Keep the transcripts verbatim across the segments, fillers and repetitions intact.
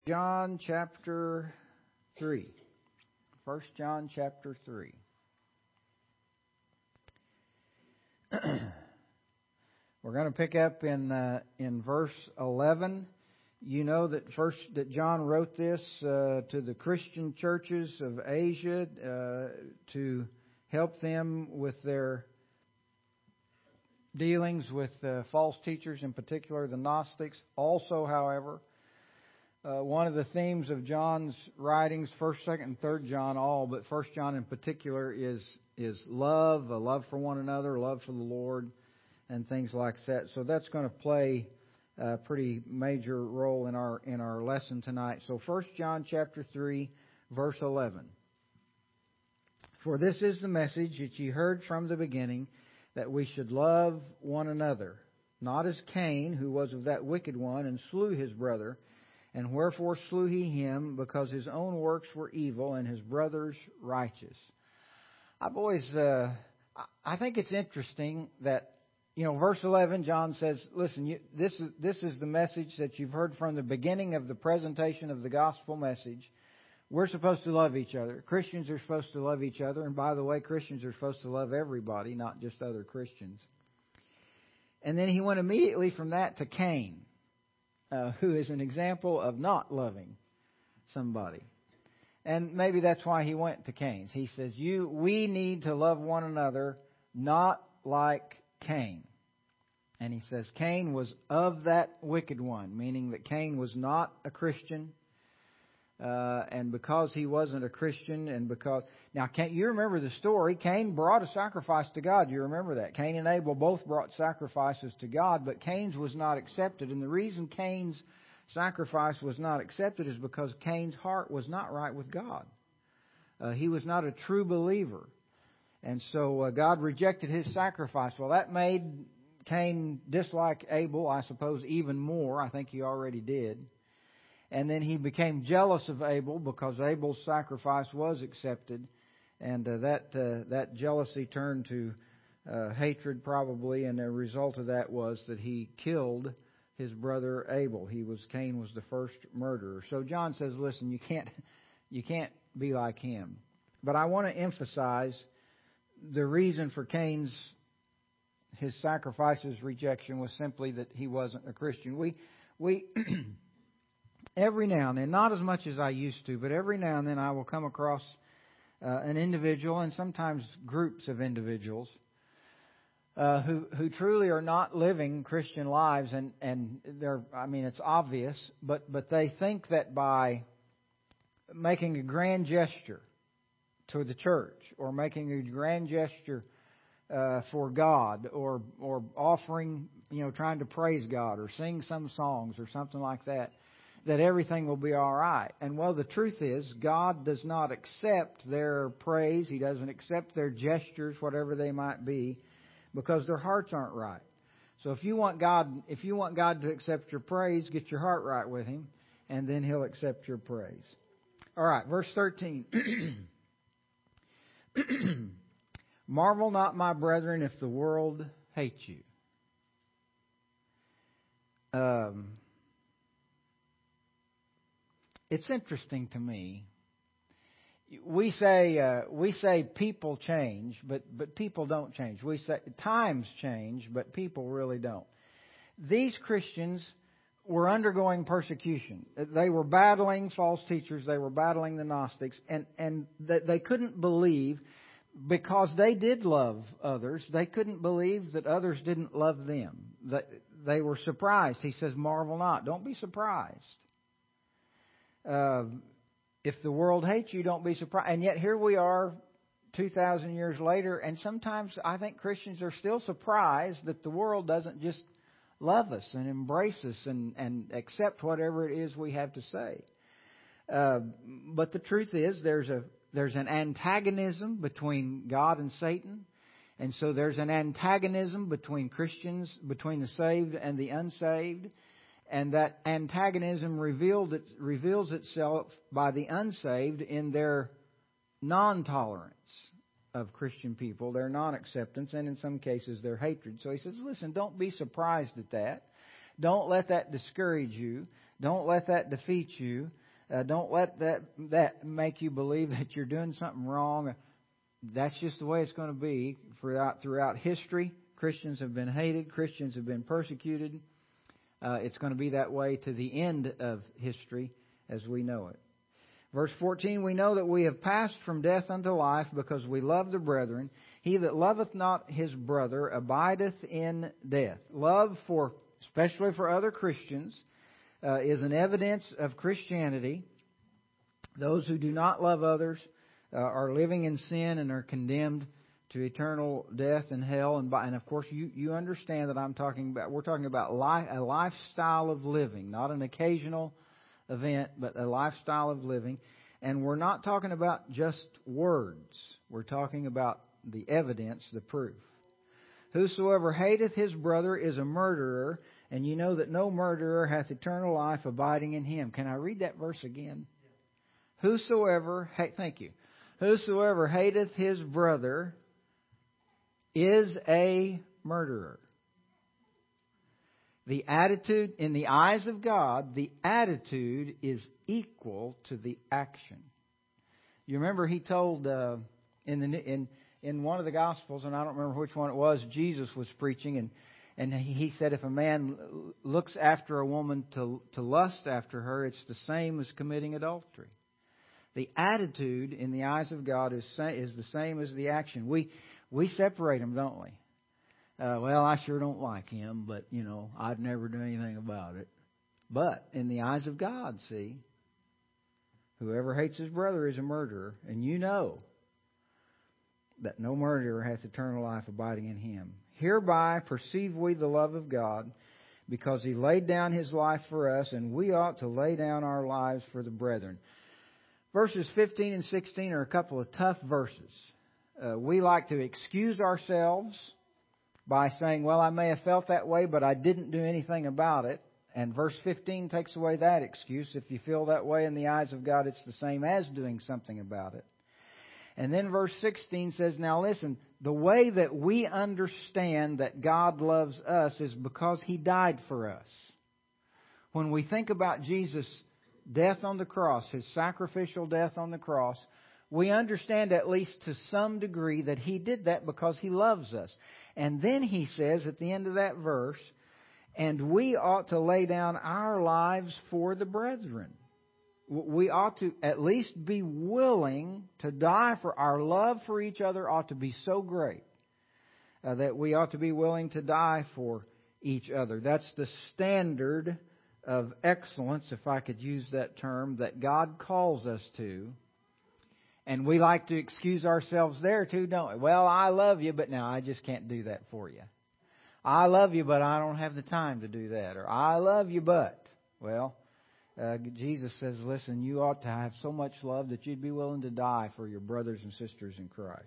John chapter three. First John chapter three. We're going to pick up in uh, in verse eleven. You know that first that John wrote this uh, to the Christian churches of Asia uh, to help them with their dealings with uh, false teachers, in particular the Gnostics. Also, however, Uh, one of the themes of John's writings, First, Second, and Third John, all, but First John in particular, is is love, a love for one another, love for the Lord, and things like that. So that's going to play a pretty major role in our in our lesson tonight. So First John chapter three, verse eleven. For this is the message that ye heard from the beginning, that we should love one another, not as Cain, who was of that wicked one, and slew his brother. And wherefore slew he him? Because his own works were evil and his brother's righteous. I've always, uh, I think it's interesting that, you know, verse eleven, John says, listen, you, this is this is the message that you've heard from the beginning of the presentation of the gospel message. We're supposed to love each other. Christians are supposed to love each other. And by the way, Christians are supposed to love everybody, not just other Christians. And then he went immediately from that to Cain. Uh, who is an example of not loving somebody. And maybe that's why he went to Cain's. He says, "You, we need to love one another, not like Cain." And he says Cain was of that wicked one, meaning that Cain was not a Christian. Uh, and because he wasn't a Christian, and because... Now, Cain, you remember the story. Cain brought a sacrifice to God. You remember that. Cain and Abel both brought sacrifices to God, but Cain's was not accepted. And the reason Cain's sacrifice was not accepted is because Cain's heart was not right with God. Uh, he was not a true believer. And so uh, God rejected his sacrifice. Well, that made Cain dislike Abel, I suppose, even more. I think he already did. And then he became jealous of Abel because Abel's sacrifice was accepted. And uh, that uh, that jealousy turned to uh, hatred probably. And the result of that was that he killed his brother Abel. He was Cain was the first murderer. So John says, listen, you can't you can't be like him. But I want to emphasize the reason for Cain's his sacrifice's rejection was simply that he wasn't a Christian. We we Every now and then, not as much as I used to, but every now and then I will come across uh, an individual, and sometimes groups of individuals, uh, who who truly are not living Christian lives, and and they're I mean it's obvious, but but they think that by making a grand gesture to the church, or making a grand gesture uh, for God, or or offering, you know, trying to praise God, or sing some songs, or something like that, that everything will be all right. And well, the truth is, God does not accept their praise. He doesn't accept their gestures, whatever they might be, because their hearts aren't right. So if you want God, if you want God to accept your praise, get your heart right with Him, and then He'll accept your praise. All right, verse thirteen. Marvel not, my brethren, if the world hates you. Um... It's interesting to me. We say uh, we say people change, but but people don't change. We say times change, but people really don't. These Christians were undergoing persecution. They were battling false teachers. They were battling the Gnostics, and and they couldn't believe, because they did love others. They couldn't believe that others didn't love them. They, they were surprised. He says, "Marvel not." Don't be surprised. Uh, if the world hates you, don't be surprised. And yet here we are two thousand years later, and sometimes I think Christians are still surprised that the world doesn't just love us and embrace us and, and accept whatever it is we have to say. Uh, but the truth is, there's a there's an antagonism between God and Satan. And so there's an antagonism between Christians, between the saved and the unsaved. And that antagonism revealed it, reveals itself by the unsaved in their non-tolerance of Christian people, their non-acceptance, and in some cases their hatred. So he says, listen, don't be surprised at that. Don't let that discourage you. Don't let that defeat you. Uh, don't let that that make you believe that you're doing something wrong. That's just the way it's going to be throughout throughout history. Christians have been hated. Christians have been persecuted. Uh, it's going to be that way to the end of history as we know it. Verse fourteen, we know that we have passed from death unto life because we love the brethren. He that loveth not his brother abideth in death. Love, for especially for other Christians, uh, is an evidence of Christianity. Those who do not love others uh, are living in sin and are condemned to eternal death and hell. And, by, and of course, you, you understand that I'm talking about, we're talking about life, a lifestyle of living, not an occasional event, but a lifestyle of living. And we're not talking about just words. We're talking about the evidence, the proof. Whosoever hateth his brother is a murderer, and you know that no murderer hath eternal life abiding in him. Can I read that verse again? Yeah. Whosoever, hey, thank you. Whosoever hateth his brother is a murderer. The attitude, in the eyes of God, the attitude is equal to the action. You remember He told uh, in the in in one of the Gospels, and I don't remember which one it was, Jesus was preaching, and and He said, if a man looks after a woman to to lust after her, it's the same as committing adultery. The attitude in the eyes of God is is the same as the action. We we separate them, don't we? Uh, well, I sure don't like him, but, you know, I'd never do anything about it. But in the eyes of God, see, whoever hates his brother is a murderer, and you know that no murderer hath eternal life abiding in him. Hereby perceive we the love of God, because He laid down His life for us, and we ought to lay down our lives for the brethren. Verses fifteen and sixteen are a couple of tough verses. Uh, we like to excuse ourselves by saying, well, I may have felt that way, but I didn't do anything about it. And verse fifteen takes away that excuse. If you feel that way in the eyes of God, it's the same as doing something about it. And then verse sixteen says, now listen, the way that we understand that God loves us is because He died for us. When we think about Jesus' death on the cross, His sacrificial death on the cross, we understand at least to some degree that He did that because He loves us. And then He says at the end of that verse, and we ought to lay down our lives for the brethren. We ought to at least be willing to die for our love for each other ought to be so great uh, that we ought to be willing to die for each other. That's the standard of excellence, if I could use that term, that God calls us to. And we like to excuse ourselves there too, don't we? Well, I love you, but now I just can't do that for you. I love you, but I don't have the time to do that. Or I love you, but. Well, uh, Jesus says, listen, you ought to have so much love that you'd be willing to die for your brothers and sisters in Christ.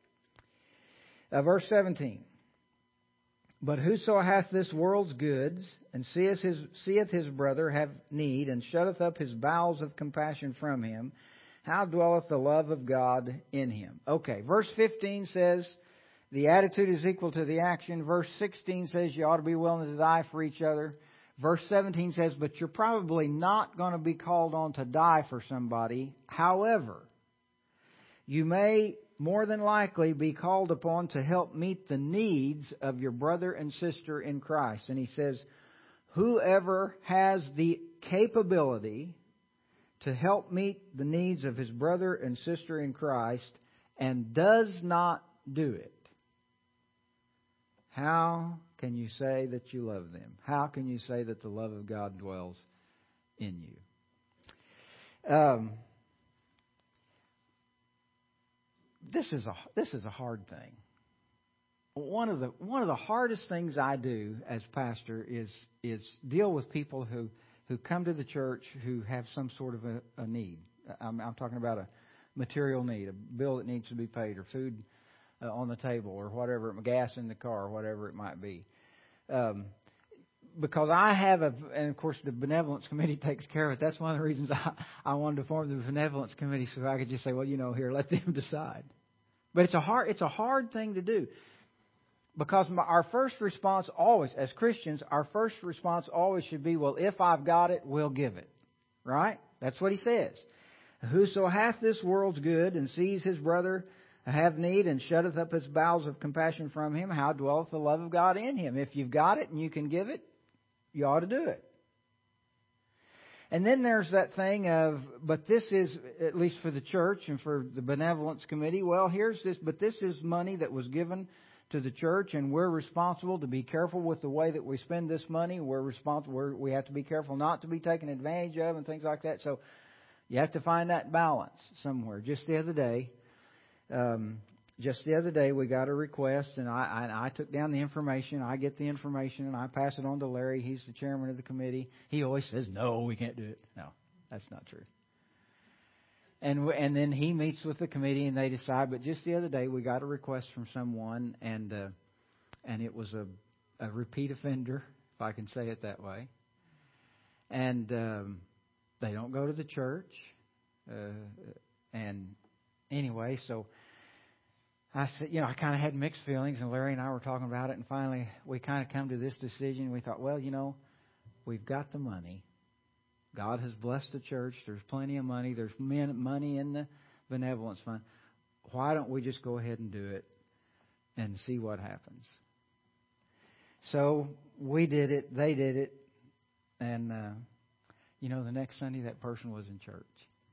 Uh, verse seventeen. But whoso hath this world's goods, and seeth his, seeth his brother have need, and shutteth up his bowels of compassion from him, how dwelleth the love of God in him? Okay, verse fifteen says the attitude is equal to the action. Verse sixteen says you ought to be willing to die for each other. Verse seventeen says, but you're probably not going to be called on to die for somebody. However, you may more than likely be called upon to help meet the needs of your brother and sister in Christ. And he says, whoever has the capability to help meet the needs of his brother and sister in Christ and does not do it, how can you say that you love them? How can you say that the love of God dwells in you? Um, this is a this is a hard thing. One of the one of the hardest things I do as pastor is is deal with people who. who come to the church who have some sort of a, a need. I'm, I'm talking about a material need, a bill that needs to be paid, or food uh, on the table, or whatever, gas in the car, or whatever it might be. Um, because I have a, and of course the benevolence committee takes care of it. That's one of the reasons I, I wanted to form the benevolence committee, so I could just say, well, you know, here, let them decide. But it's a hard, it's a hard thing to do. Because my, our first response always, as Christians, our first response always should be, well, if I've got it, we'll give it. Right? That's what he says. Whoso hath this world's good and sees his brother have need and shutteth up his bowels of compassion from him, how dwelleth the love of God in him? If you've got it and you can give it, you ought to do it. And then there's that thing of, but this is, at least for the church and for the benevolence committee, well, here's this, but this is money that was given to the church, and we're responsible to be careful with the way that we spend this money. We're responsible. We're, we have to be careful not to be taken advantage of and things like that. So you have to find that balance somewhere. Just the other day, um, just the other day, we got a request, and I, I, I took down the information. I get the information, and I pass it on to Larry. He's the chairman of the committee. He always says, "No, we can't do it." No, that's not true. And and then he meets with the committee and they decide. But just the other day we got a request from someone, and uh, and it was a, a repeat offender, if I can say it that way. And um, they don't go to the church. Uh, and anyway, so I said, you know, I kind of had mixed feelings, and Larry and I were talking about it, and finally we kind of come to this decision. We thought, well, you know, we've got the money. God has blessed the church. There's plenty of money. There's money in the benevolence fund. Why don't we just go ahead and do it and see what happens? So we did it. They did it. And, uh, you know, the next Sunday that person was in church.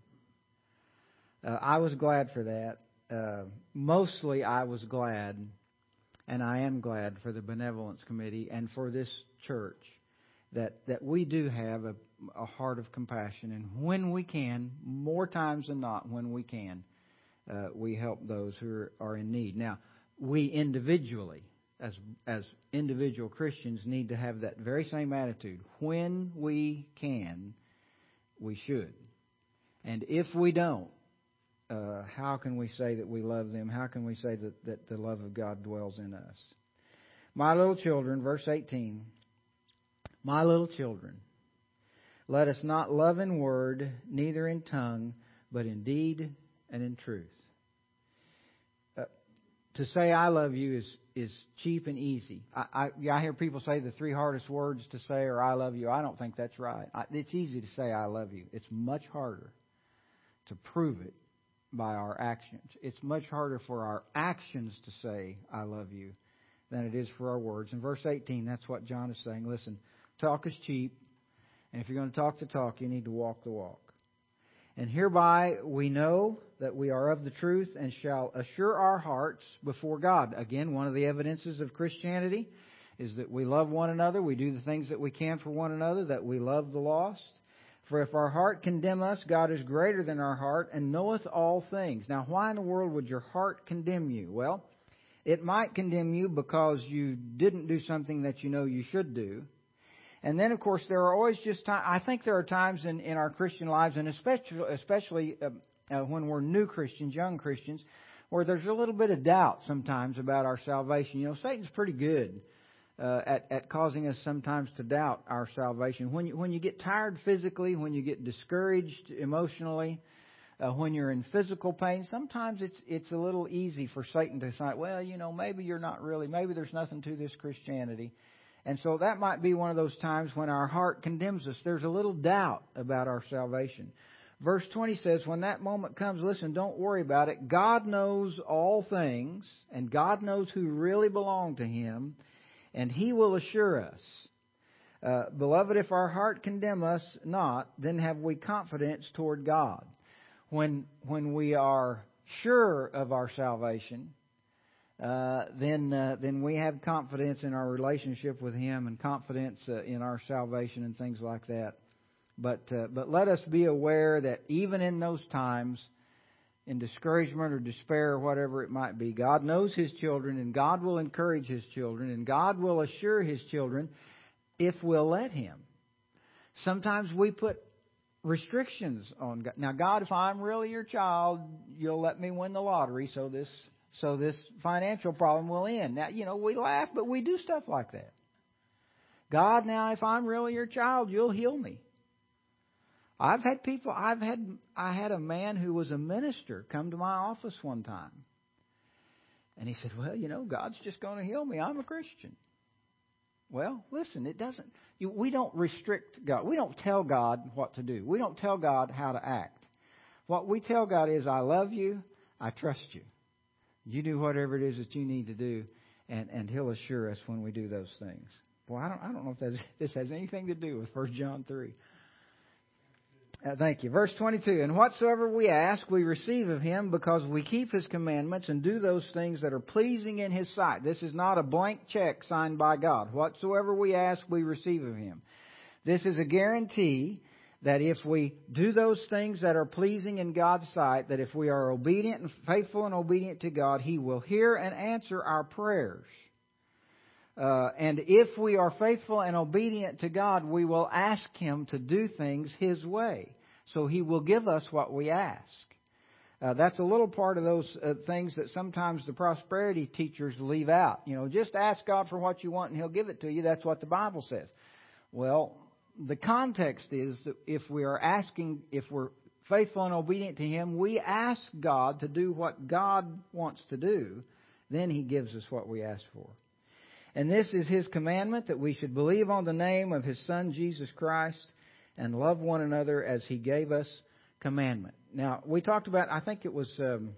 Uh, I was glad for that. Uh, mostly I was glad, and I am glad for the benevolence committee and for this church that, that we do have a a heart of compassion, and when we can, more times than not, when we can, uh, we help those who are, are in need. Now, we individually, as as individual Christians, need to have that very same attitude. When we can, we should. And if we don't, uh, how can we say that we love them? How can we say that, that the love of God dwells in us? My little children, verse eighteen, my little children, let us not love in word, neither in tongue, but in deed and in truth. Uh, to say I love you is, is cheap and easy. I, I, I hear people say the three hardest words to say are I love you. I don't think that's right. I, it's easy to say I love you. It's much harder to prove it by our actions. It's much harder for our actions to say I love you than it is for our words. In verse eighteen, that's what John is saying. Listen, talk is cheap. And if you're going to talk the talk, you need to walk the walk. And hereby we know that we are of the truth and shall assure our hearts before God. Again, one of the evidences of Christianity is that we love one another. We do the things that we can for one another, that we love the lost. For if our heart condemn us, God is greater than our heart and knoweth all things. Now, why in the world would your heart condemn you? Well, it might condemn you because you didn't do something that you know you should do. And then, of course, there are always just time. I think there are times in, in our Christian lives, and especially especially uh, uh, when we're new Christians, young Christians, where there's a little bit of doubt sometimes about our salvation. You know, Satan's pretty good uh, at at causing us sometimes to doubt our salvation. When you when you get tired physically, when you get discouraged emotionally, uh, when you're in physical pain, sometimes it's it's a little easy for Satan to say, well, you know, maybe you're not really, maybe there's nothing to this Christianity. And so that might be one of those times when our heart condemns us. There's a little doubt about our salvation. Verse twenty says, when that moment comes, listen, don't worry about it. God knows all things, and God knows who really belong to Him, and He will assure us. Uh, Beloved, if our heart condemn us not, then have we confidence toward God. When, when we are sure of our salvation, Uh, then uh, then we have confidence in our relationship with Him and confidence uh, in our salvation and things like that. But uh, but let us be aware that even in those times, in discouragement or despair or whatever it might be, God knows His children, and God will encourage His children, and God will assure His children if we'll let Him. Sometimes we put restrictions on God. Now, God, if I'm really your child, you'll let me win the lottery, so this... So this financial problem will end. Now, you know, we laugh, but we do stuff like that. God, now, if I'm really your child, you'll heal me. I've had people, I've had, I had a man who was a minister come to my office one time. And he said, well, you know, God's just going to heal me. I'm a Christian. Well, listen, it doesn't. You, we don't restrict God. We don't tell God what to do. We don't tell God how to act. What we tell God is, I love you. I trust you. You do whatever it is that you need to do, and, and He'll assure us when we do those things. Well, I don't, I don't know if that's, this has anything to do with First John three. Uh, thank you. Verse twenty-two, and whatsoever we ask, we receive of Him, because we keep His commandments and do those things that are pleasing in His sight. This is not a blank check signed by God. Whatsoever we ask, we receive of Him. This is a guarantee that if we do those things that are pleasing in God's sight, that if we are obedient and faithful and obedient to God, He will hear and answer our prayers. Uh, and if we are faithful and obedient to God, we will ask Him to do things His way. So He will give us what we ask. Uh, that's a little part of those uh, things that sometimes the prosperity teachers leave out. You know, just ask God for what you want and He'll give it to you. That's what the Bible says. Well, the context is that if we are asking, if we're faithful and obedient to Him, we ask God to do what God wants to do, then He gives us what we ask for. And this is His commandment, that we should believe on the name of His Son, Jesus Christ, and love one another as He gave us commandment. Now, we talked about, I think it was um,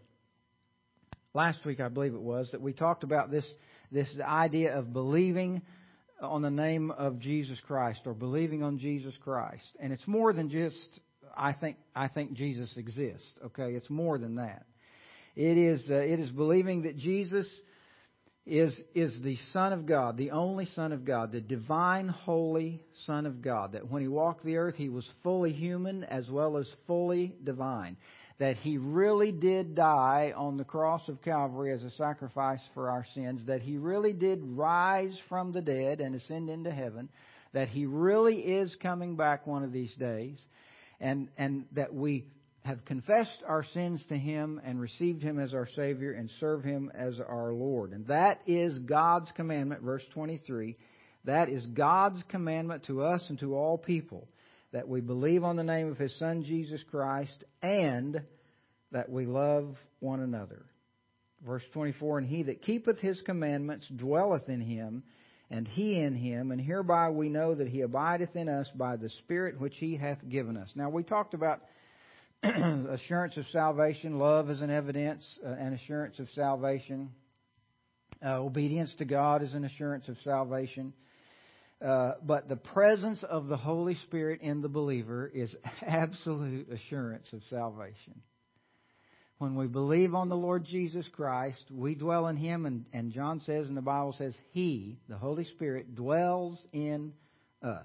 last week, I believe it was, that we talked about this, this idea of believing on the name of Jesus Christ, or believing on Jesus Christ. And it's more than just, I think, I think Jesus exists. Okay, it's more than that. It is, uh, it is believing that Jesus is is the Son of God, the only Son of God, the divine, holy Son of God. That when He walked the earth, He was fully human as well as fully divine. That He really did die on the cross of Calvary as a sacrifice for our sins. That He really did rise from the dead and ascend into heaven. That He really is coming back one of these days. And, and that we have confessed our sins to Him and received Him as our Savior and serve Him as our Lord. And that is God's commandment, verse twenty-three. That is God's commandment to us and to all people, that we believe on the name of His Son, Jesus Christ, and that we love one another. Verse twenty-four, and he that keepeth His commandments dwelleth in Him, and He in him, and hereby we know that He abideth in us by the Spirit which He hath given us. Now, we talked about assurance of salvation, love as an evidence, uh, an assurance of salvation. Uh, obedience to God is an assurance of salvation. Uh, but the presence of the Holy Spirit in the believer is absolute assurance of salvation. When we believe on the Lord Jesus Christ, we dwell in Him, and, and John says, and the Bible says, He, the Holy Spirit, dwells in us.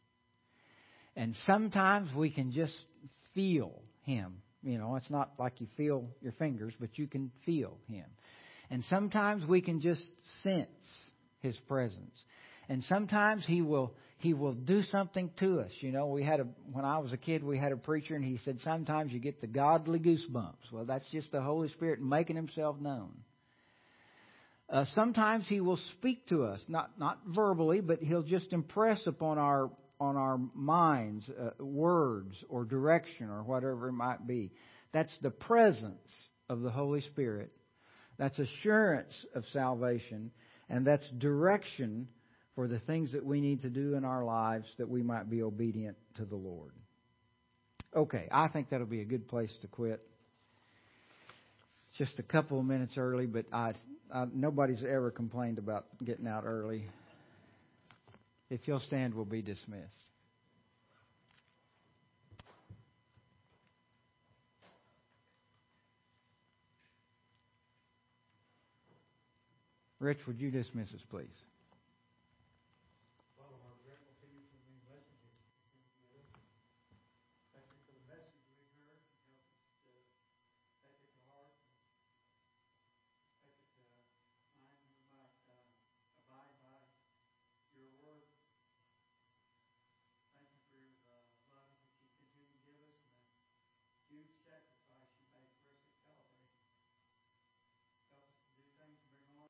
And sometimes we can just feel Him. You know, it's not like you feel your fingers, but you can feel Him. And sometimes we can just sense His presence. And sometimes He will He will do something to us. You know, we had a when I was a kid, we had a preacher, and he said sometimes you get the godly goosebumps. Well, that's just the Holy Spirit making Himself known. Uh, sometimes He will speak to us, not not verbally, but He'll just impress upon our on our minds uh, words or direction or whatever it might be. That's the presence of the Holy Spirit. That's assurance of salvation, and that's direction for the things that we need to do in our lives that we might be obedient to the Lord. Okay, I think that'll be a good place to quit. Just a couple of minutes early, but I, I, nobody's ever complained about getting out early. If you'll stand, we'll be dismissed. Rich, would you dismiss us, please?